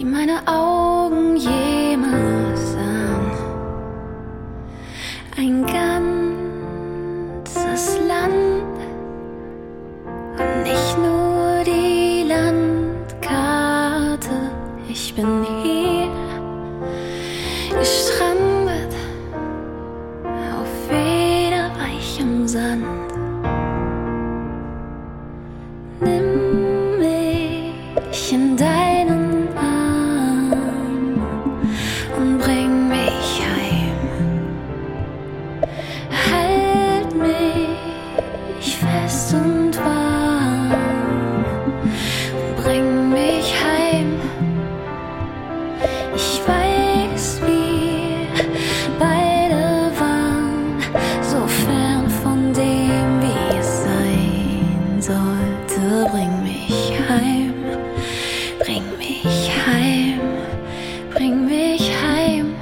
die meine Augen jemals sahen. Ein ganzes Land und nicht nur die Landkarte. Ich bin hier gestrandet auf federweichem Sand. Nimm mich in deinen Arm und bring mich heim. Halt mich fest und warm und bring mich heim. Ich weiß, wir beide waren so fern von dem, wie es sein sollte. Bring mich heim, bring mich heim, bring mich heim.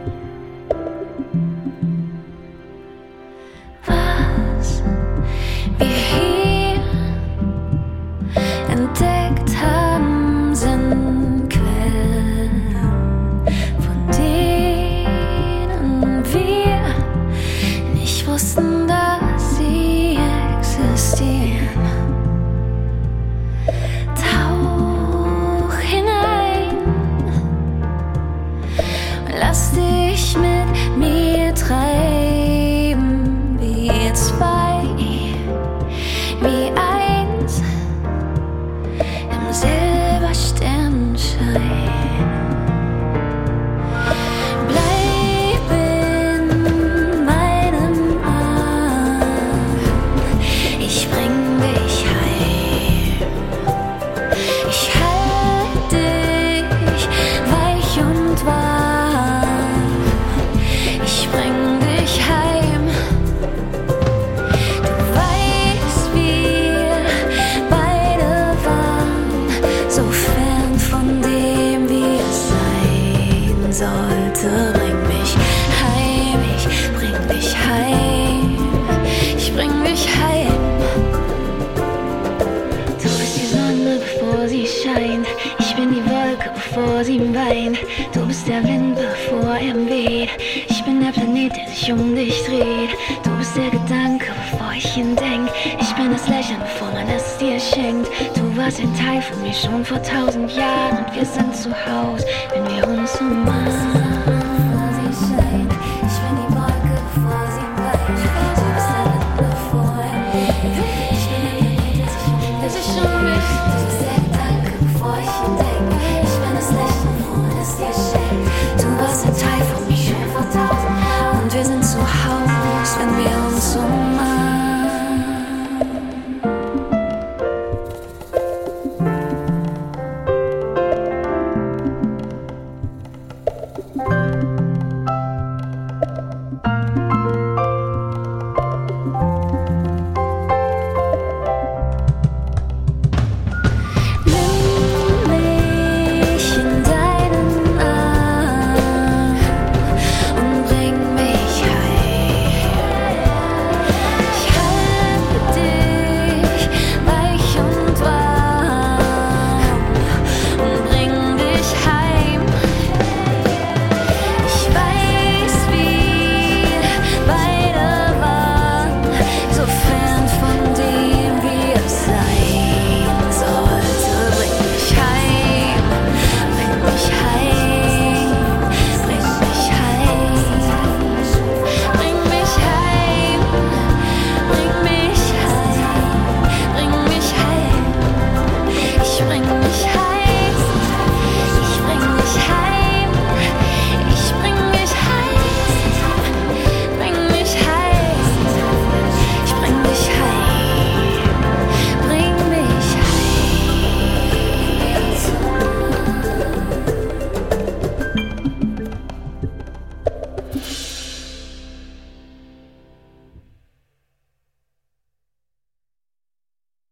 Was wir hier entdeckt haben, sind Quellen, von denen wir nicht wussten, dass sie existieren. Tauch hinein, lass dich mit mir treiben, wir zwei, wie eins im Silbersternenschein. Bleib in meinem Arm, ich bring dich heim. Ich halte dich weich und warm, ich bring dich heim. Du weißt, wir beide waren so fern von dem, wie es sein sollte. Bring mich heim, ich bring dich heim, ich bring dich heim. Du bist die Sonne, bevor sie scheint. Ich bin die Wolke, bevor sie weint. Du bist der Wind, bevor er weht. Ich bin der Planet, der sich um dich dreht. Du bist der Gedanke, bevor ich ihn denk. Ich bin das Lächeln, bevor man es dir schenkt. Du warst ein Teil von mir schon vor 1000 Jahren und wir sind zu Haus, wenn wir uns umarmen.